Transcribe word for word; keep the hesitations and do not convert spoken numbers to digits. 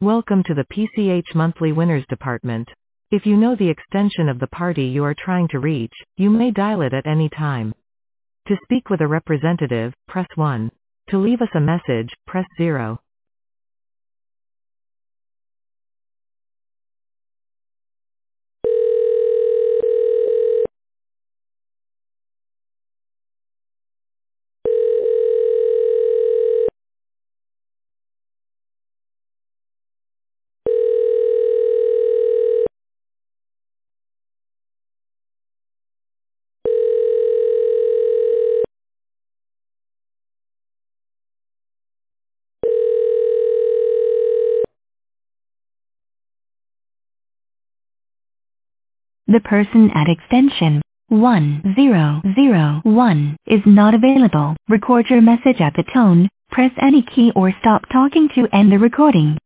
Welcome to the P C H Monthly Winners Department. If you know the extension of the party you are trying to reach, you may dial it at any time. To speak with a representative, press one. To leave us a message, press zero. The person at extension one zero zero one is not available. Record your message at the tone, press any key or stop talking to end the recording.